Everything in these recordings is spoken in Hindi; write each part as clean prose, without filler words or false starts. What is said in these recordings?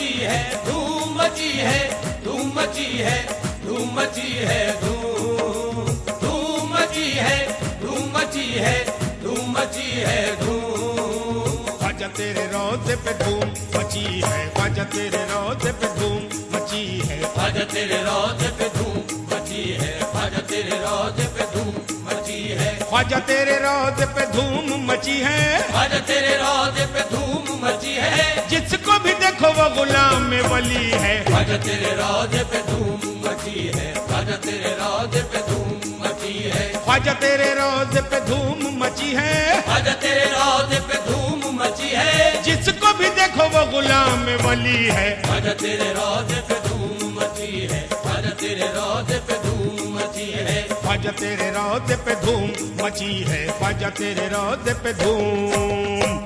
मची है, धूम मची है, धूम मची है, धूम मची है, धूम मची है, धूम मची है, धूम मची है, धूम। ख्वाजा तेरे रोज़े पे धूम मची है, ख्वाजा तेरे रोज़े पे धूम मची है, ख्वाजा तेरे रोज़े पे धूम मची है, ख्वाजा तेरे रोज़े पे धूम मची है, ख्वाजा तेरे रोज़े पे धूम मची है, ख्वाजा तेरे रोज़े पे धूम मची है, जिसको भी देखो वो गुलाम वली है। ख्वाजा तेरे रोज़े पे धूम मची है, ख्वाजा तेरे रोज़े पे धूम मची है, ख्वाजा तेरे रोज़े पे धूम मची है, ख्वाजा तेरे रोज़े पे धूम मची है, जिसको भी देखो वो गुलाम वली है। ख्वाजा तेरे रोज़े पे धूम मची है, ख्वाजा तेरे रोज़े पे धूम मची है, ख्वाजा तेरे रोज़े पे धूम मची है, ख्वाजा तेरे रोज़े पे धूम।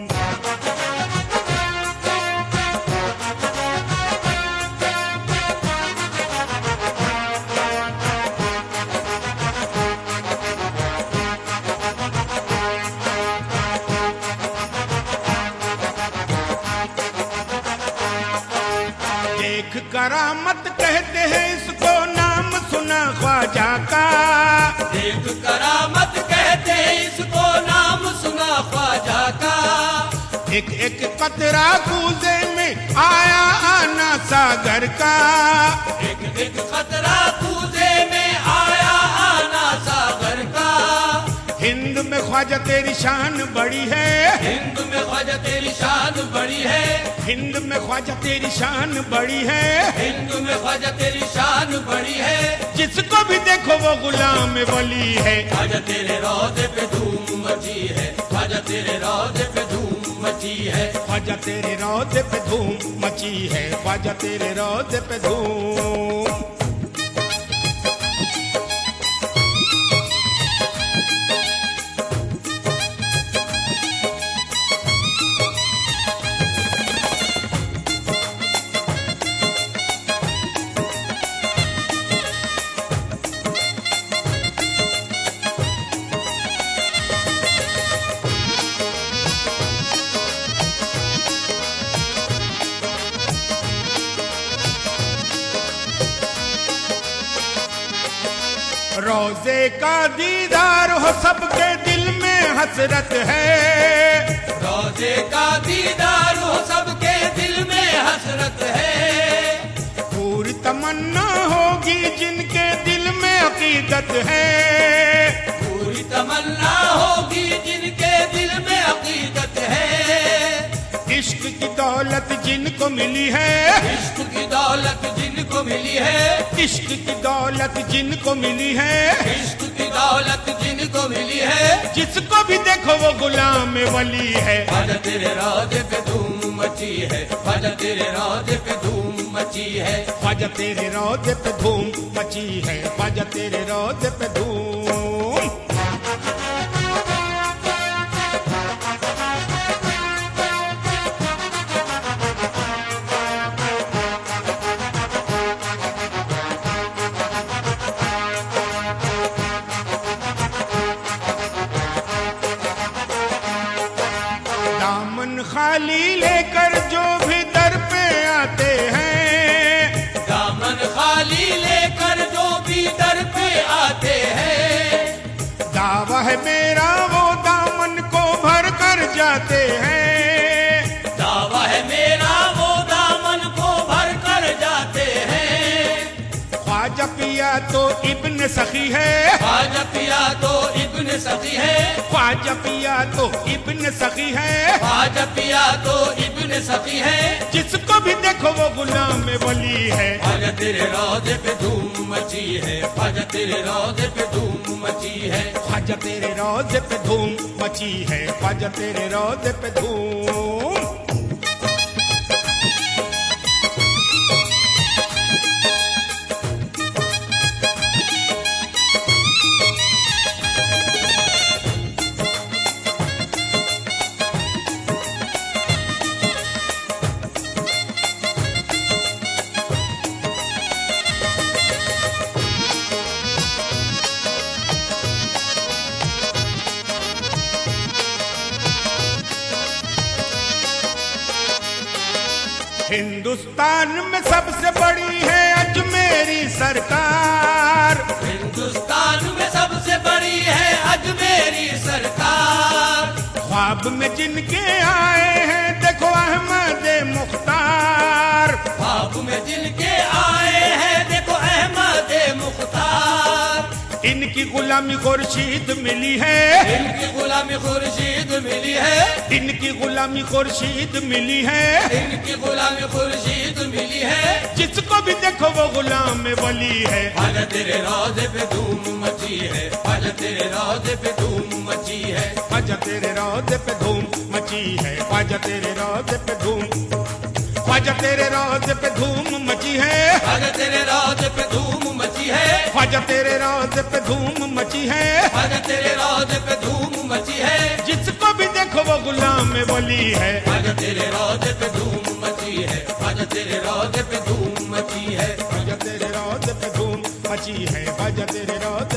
देख करामत कहते हैं इसको, नाम सुना ख्वाजा का। देख करामत कहते हैं इसको, नाम सुना ख्वाजा का। एक एक कतरा कूजे में आया आना सागर का, एक एक खतरा कूदे में आया आना सागर का। हिंद में ख्वाजा तेरी शान बड़ी है, हिंद में ख्वाजा तेरी शान बड़ी है, हिंद में ख्वाजा तेरी शान बड़ी है, हिंद में ख्वाजा तेरी शान बड़ी है, जिसको भी देखो वो गुलाम वली है। ख्वाजा तेरे रोज़े पे धूम मची है, ख्वाजा तेरे रोज़े पे धूम मची है, ख्वाजा तेरे रोज़े पे धूम मची है, ख्वाजा तेरे रोज़े पे धूम। रोज़े का दीदार हो सबके दिल में हसरत है, रोज़े का दीदार हो सबके दिल में हसरत है, पूरी तमन्ना होगी जिनके दिल में अकीदत है, पूरी तमन्ना होगी जिनके दिल में अकीदत है। इश्क की दौलत जिनको मिली है, इश्क की दौलत जिनको मिली है, इश्क की दौलत जिनको मिली है, इश्क की दौलत जिनको मिली है, जिसको भी देखो वो गुलाम वली है। ख्वाजा तेरे रोज़े पे धूम मची है, ख्वाजा तेरे रोज़े पे धूम मची है, ख्वाजा तेरे रोज़े पे धूम मची है, ख्वाजा तेरे रोज़े पे धूम। दामन खाली लेकर जो भी दर पे आते हैं, दामन खाली लेकर जो भी दर पे आते हैं, दावा है मेरा वो दामन को भर कर जाते हैं, दावा है मेरा वो दामन को भर कर जाते हैं। ख्वाजा पिया तो इब्न सखी है, ख्वाजा पिया तो इब्न सखी है, ख्वाजा पिया तो इब्न सखी है, ख्वाजा पिया तो इब्न सखी है, जिसको भी देखो वो गुलाम वली है। ख्वाजा तेरे रोज़े पे धूम मची है, ख्वाजा तेरे रोज़े पे धूम मची है, ख्वाजा तेरे रोज़े पे धूम मची है, ख्वाजा तेरे रोज़े पे धूम। हिंदुस्तान में सबसे बड़ी है अजमेरी सरकार। हिंदुस्तान में सबसे बड़ी है अजमेरी सरकार। ख्वाब में जिनके आए हैं देखो अहमद मुख्तार। ख्वाब में जिनके आए हैं देखो अहमद मुख्तार। इनकी गुलामी खुर्शीद मिली है। इनकी गुलामी खुर्शीद मिली है। इनकी गुलामी खुर्शीद मिली है। इनकी गुलामी खुर्शीद मिली है। जिसको भी देखो वो गुलाम वली है। आज तेरे रोज़े पे धूम मची है। आज तेरे रोज़े पे धूम मची है। आज तेरे रोज़े पे धूम मची है। आज तेरे रोज़े पे धूम। आज तेरे रोज़े पे धूम मची है। आज तेरे रोज़े पे धूम मची है। आज तेरे रोज़े पे धूम मची है। आज तेरे रोज़े पे धूम मची है। जिसको भी देखो वो गुलाम वली है। आज तेरे रोज़े पे धूम मची है। आज तेरे रोज़े पे धूम मची है। आज तेरे रोज़े पे धूम मची है। आज तेरे रोज़े